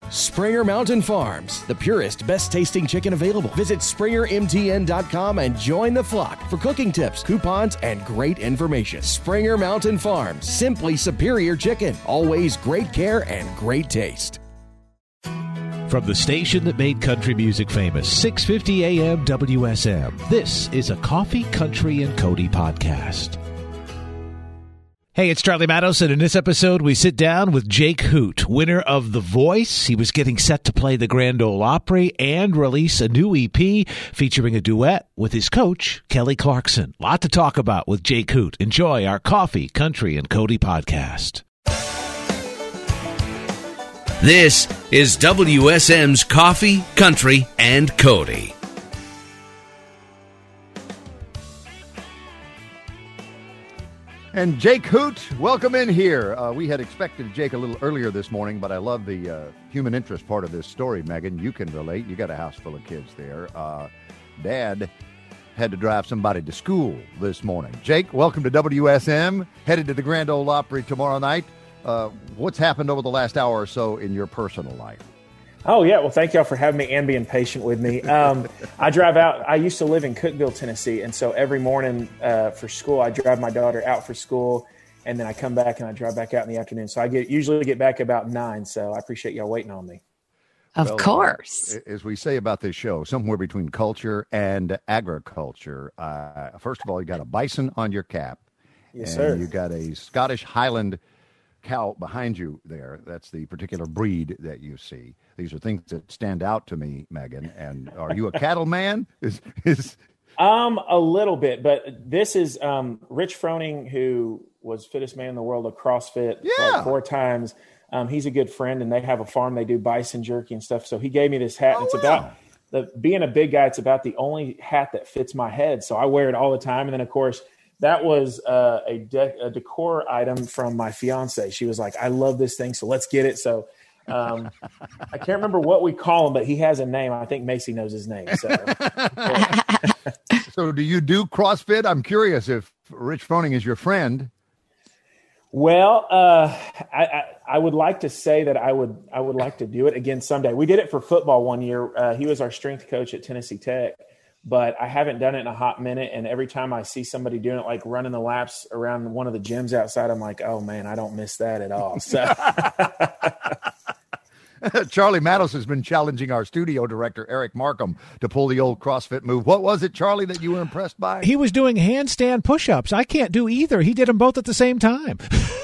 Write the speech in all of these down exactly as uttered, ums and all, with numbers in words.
Springer Mountain Farms, the purest, best-tasting chicken available. Visit springer m t n dot com and join the flock for cooking tips, coupons, and great information. Springer Mountain Farms, simply superior chicken. Always great care and great taste. From the station that made country music famous, six fifty A M W S M, this is a Coffee, Country, and Cody podcast. Hey, it's Charlie Matos, and in this episode, we sit down with Jake Hoot, winner of The Voice. He was getting set to play the Grand Ole Opry and release a new E P featuring a duet with his coach, Kelly Clarkson. Lot to talk about with Jake Hoot. Enjoy our Coffee, Country, and Cody podcast. This is W S M's Coffee, Country, and Cody. And Jake Hoot, welcome in here. Uh, we had expected Jake a little earlier this morning, but I love the uh, human interest part of this story, Megan. You can relate. You got a house full of kids there. Uh, Dad had to drive somebody to school this morning. Jake, welcome to W S M. Headed to the Grand Ole Opry tomorrow night. Uh, what's happened over the last hour or so in your personal life? Oh, yeah. Well, thank y'all for having me and being patient with me. Um, I drive out. I used to live in Cookeville, Tennessee. And so every morning uh, for school, I drive my daughter out for school. And then I come back and I drive back out in the afternoon. So I get usually get back about nine. So I appreciate y'all waiting on me. Of well, course. Uh, as we say about this show, somewhere between culture and agriculture. Uh, first of all, you got a bison on your cap. Yes, and sir. You got a Scottish Highland cow behind you there. That's the particular breed that you see. These are things that stand out to me, Megan. And are you a cattle man? Is is Um, a little bit, but this is um, Rich Froning, who was fittest man in the world of CrossFit Yeah. like four times. Um, he's a good friend, and they have a farm. They do bison jerky and stuff. So he gave me this hat. Oh, and it's wow. about the being a big guy. It's about the only hat that fits my head. So I wear it all the time. And then, of course, that was uh, a, de- a decor item from my fiance. She was like, "I love this thing, so let's get it." So um, I can't remember what we call him, but he has a name. I think Macy knows his name. So, so do you do CrossFit? I'm curious if Rich Froning is your friend. well, uh, I, I, I would like to say that I would I would like to do it again someday. We did it for football one year. Uh, he was our strength coach at Tennessee Tech. But I haven't done it in a hot minute. And every time I see somebody doing it, like running the laps around one of the gyms outside, I'm like, oh, man, I don't miss that at all. So Charlie Matos has been challenging our studio director, Eric Markham, to pull the old CrossFit move. What was it, Charlie, that you were impressed by? He was doing handstand push-ups. I can't do either. He did them both at the same time.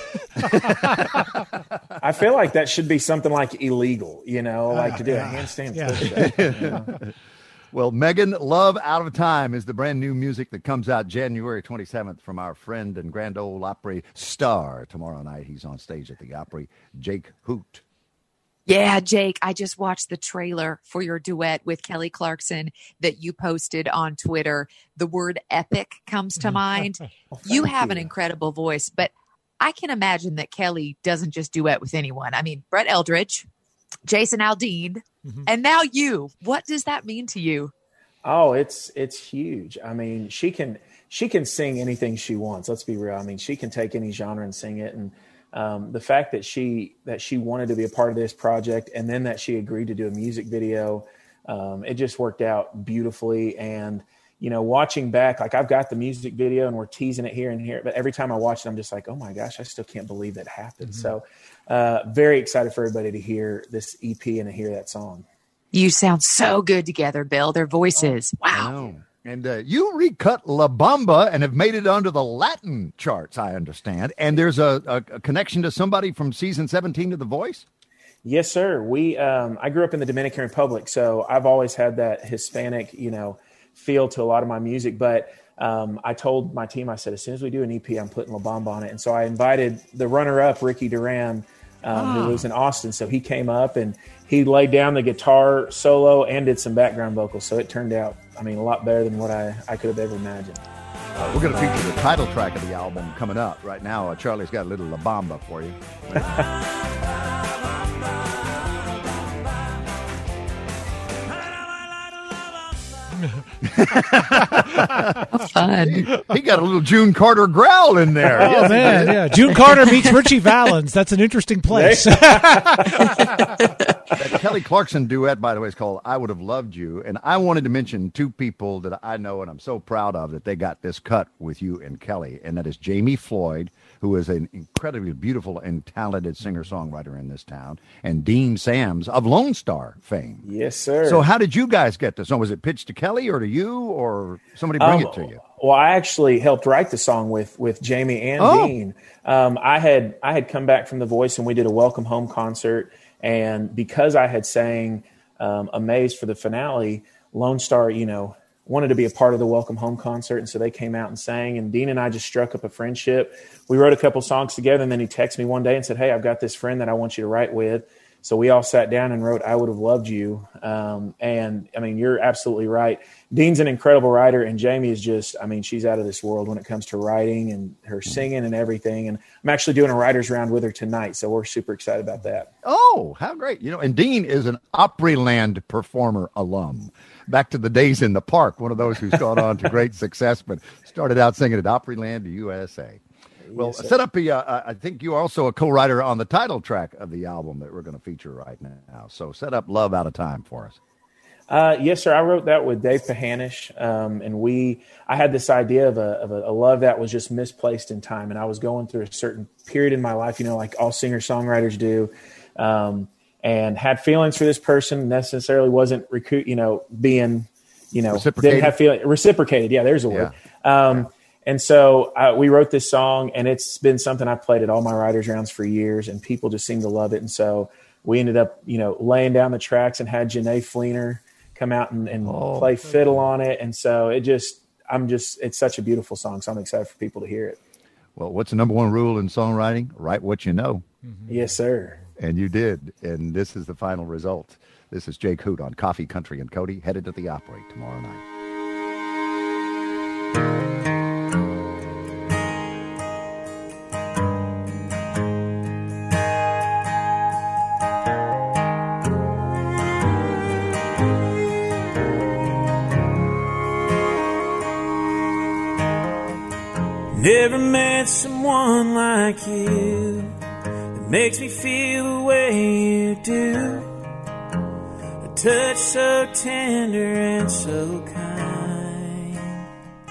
I feel like that should be something like illegal, you know, like to do a handstand yeah. push-up. You know? Well, Megan, Love Out of Time is the brand new music that comes out January twenty-seventh from our friend and Grand Ole Opry star. Tomorrow night, he's on stage at the Opry, Jake Hoot. Yeah, Jake, I just watched the trailer for your duet with Kelly Clarkson that you posted on Twitter. The word epic comes to mind. Well, You thank have an incredible voice, but I can imagine that Kelly doesn't just duet with anyone. I mean, Brett Eldridge, Jason Aldean, mm-hmm. and now you. What does that mean to you? Oh, it's it's huge. I mean, she can she can sing anything she wants. Let's be real. I mean, she can take any genre and sing it. And um, the fact that she that she wanted to be a part of this project, and then that she agreed to do a music video, um, it just worked out beautifully. And you know, watching back, like I've got the music video, and we're teasing it here and here, but every time I watch it, I'm just like, oh my gosh, I still can't believe that happened. Mm-hmm. So, uh, very excited for everybody to hear this E P and to hear that song. You sound so good together, Bill. Their voices. Wow. And uh, you recut La Bamba and have made it onto the Latin charts, I understand. And there's a, a, a connection to somebody from season seventeen of The Voice? Yes, sir. We um, I grew up in the Dominican Republic, so I've always had that Hispanic, you know, feel to a lot of my music. But um, I told my team, I said, as soon as we do an E P, I'm putting La Bamba on it. And so I invited the runner-up, Ricky Duran, um, oh. who lives in Austin. So he came up and he laid down the guitar solo and did some background vocals. So it turned out, I mean, a lot better than what I, I could have ever imagined. Uh, we're going to feature the title track of the album coming up right now. Uh, Charlie's got a little La Bamba for you. Fun. He, he got a little June Carter growl in there. Oh, yes, man, yeah. June Carter meets Richie Valens. That's an interesting place. That Kelly Clarkson duet, by the way, is called I Would Have Loved You. And I wanted to mention two people that I know and I'm so proud of that they got this cut with you and Kelly. And that is Jamie Floyd, who is an incredibly beautiful and talented singer-songwriter in this town, and Dean Sams of Lone Star fame. Yes, sir. So how did you guys get this song? Was it pitched to Kelly or to you or somebody bring um, it to you? Well, I actually helped write the song with with Jamie and oh. Dean. Um, I had I had come back from The Voice and we did a welcome home concert. And because I had sang um, Amazed for the finale, Lone Star, you know, wanted to be a part of the welcome home concert. And so they came out and sang. And Dean and I just struck up a friendship. We wrote a couple songs together. And then he texted me one day and said, hey, I've got this friend that I want you to write with. So we all sat down and wrote I Would Have Loved You. Um, and, I mean, you're absolutely right. Dean's an incredible writer, and Jamie is just, I mean, she's out of this world when it comes to writing and her singing and everything. And I'm actually doing a writer's round with her tonight, so we're super excited about that. Oh, how great. You know, and Dean is an Opryland performer alum. Back to the days in the park, one of those who's gone on to great success, but started out singing at Opryland, U S A. Well, yes, set up a, uh, I think you're also a co-writer on the title track of the album that we're going to feature right now. So set up Love Out of Time for us. Uh, yes, sir. I wrote that with Dave Pahanish, um, and we. I had this idea of, a, of a, a love that was just misplaced in time, and I was going through a certain period in my life, you know, like all singer-songwriters do, um, and had feelings for this person. Necessarily wasn't, recu- you know, being, you know, didn't have feeling reciprocated. Yeah, there's a word. Yeah. Um, yeah. And so uh, we wrote this song, and it's been something I've played at all my writers' rounds for years, and people just seem to love it. And so we ended up, you know, laying down the tracks and had Janae Fleener come out and, and oh, play fiddle on it. And so it just, I'm just, it's such a beautiful song. So I'm excited for people to hear it. Well, what's the number one rule in songwriting? Write what you know. Mm-hmm. Yes, sir. And you did. And this is the final result. This is Jake Hoot on Coffee, Country, and Cody, headed to the Opry tomorrow night. Never met someone like you that makes me feel the way you do. A touch so tender and so kind.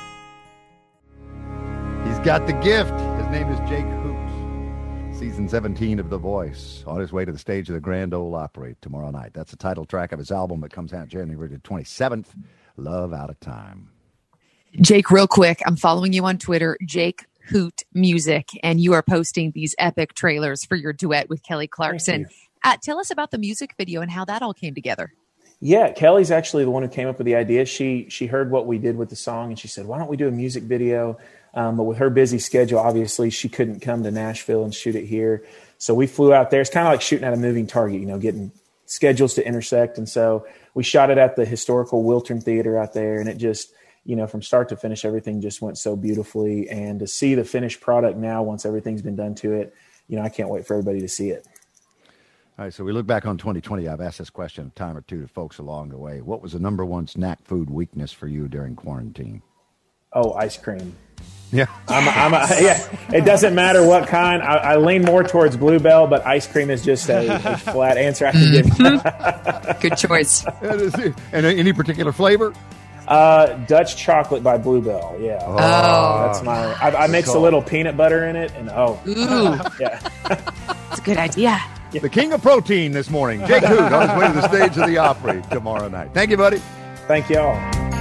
He's got the gift. His name is Jake Hoot. Season seventeen of The Voice, on his way to the stage of the Grand Ole Opry tomorrow night. That's the title track of his album that comes out January the twenty-seventh, Love Out of Time. Jake, real quick, I'm following you on Twitter, Jake Hoot Music, and you are posting these epic trailers for your duet with Kelly Clarkson. Uh, tell us about the music video and how that all came together. Yeah, Kelly's actually the one who came up with the idea. She she heard what we did with the song, and she said, why don't we do a music video? Um, but with her busy schedule, obviously, she couldn't come to Nashville and shoot it here. So we flew out there. It's kind of like shooting at a moving target, you know, getting schedules to intersect. And so we shot it at the historical Wiltern Theater out there, and it just, you know, from start to finish, everything just went so beautifully. And to see the finished product now, once everything's been done to it, you know, I can't wait for everybody to see it. All right, so we look back on twenty twenty. I've asked this question a time or two to folks along the way. What was the number one snack food weakness for you during quarantine? Oh, ice cream. Yeah. I'm a, I'm a, yeah. It doesn't matter what kind. I, I lean more towards Bluebell, but ice cream is just a, a flat answer I can give. Good choice. And any particular flavor? Uh, Dutch chocolate by Bluebell. Yeah. Oh, that's my. I, I mix a little peanut butter in it, and oh, ooh, yeah, it's a good idea. The king of protein this morning, Jake Hoot, on his way to the stage of the Opry tomorrow night. Thank you, buddy. Thank y'all.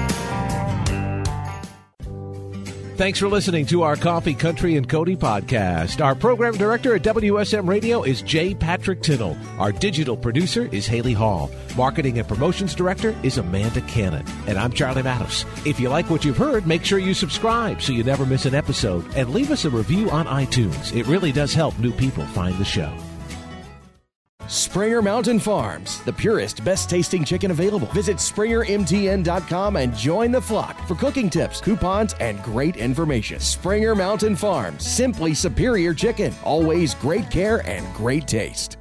Thanks for listening to our Coffee, Country, and Cody podcast. Our program director at W S M Radio is J. Patrick Tittle. Our digital producer is Haley Hall. Marketing and promotions director is Amanda Cannon. And I'm Charlie Mattos. If you like what you've heard, make sure you subscribe so you never miss an episode. And leave us a review on iTunes. It really does help new people find the show. Springer Mountain Farms, the purest, best-tasting chicken available. Visit springer m t n dot com and join the flock for cooking tips, coupons, and great information. Springer Mountain Farms, simply superior chicken. Always great care and great taste.